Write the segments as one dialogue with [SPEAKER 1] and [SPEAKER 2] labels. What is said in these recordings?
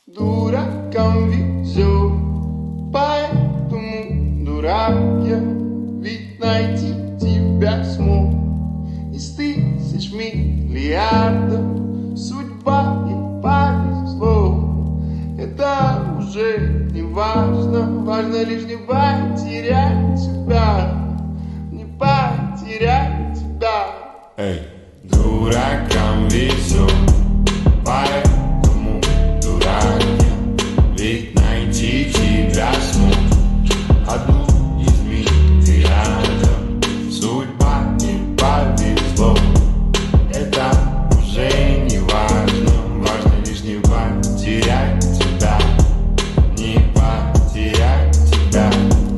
[SPEAKER 1] Дуракам везет, поэтому дурак я. Ведь найти тебя смог из тысяч миллиардов. Судьба ей повезло. Это уже не важно. Важно лишь не потерять тебя. Не потерять тебя.
[SPEAKER 2] Эй, дуракам везет, поэтому дурак я. Ведь найти тебя смог одну из миллиардов. Судьба не повезло. Это уже не важно. Важно лишь не потерять тебя. Не потерять тебя.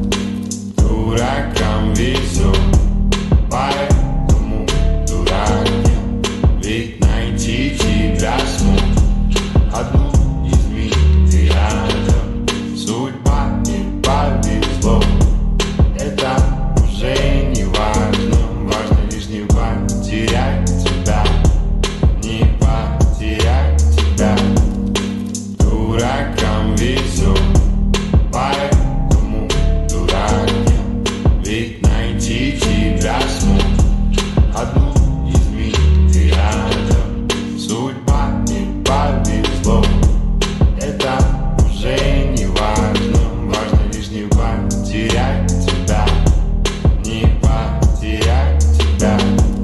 [SPEAKER 2] Дуракам везет, поэтому дурак я. Ведь найти тебя смог одну из миллиардов. Судьба не повезло. Это уже не важно. Важно лишь не потерять тебя. Не потерять тебя. Дуракам везет, поэтому дурак я. Ведь найти тебя смог одну из миллиардов. Судьба не повезло. Это уже не важно. Важно лишь не потерять тебя. Не потерять тебя.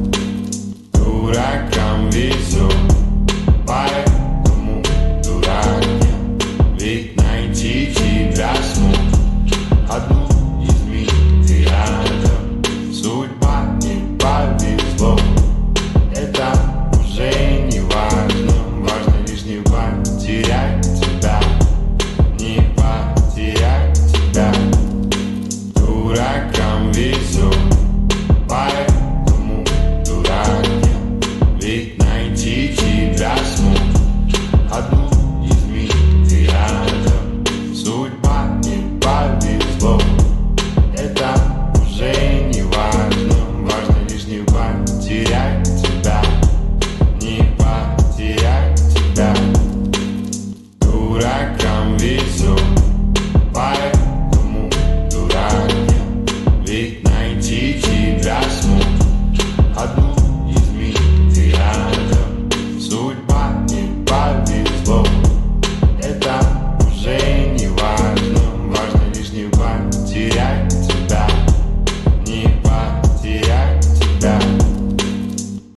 [SPEAKER 2] Дуракам везет, поэтому дурак я. Ведь найти тебя смог одну из миллиардов. Судьба не повезло. Это уже не важно. Важно лишь не потерять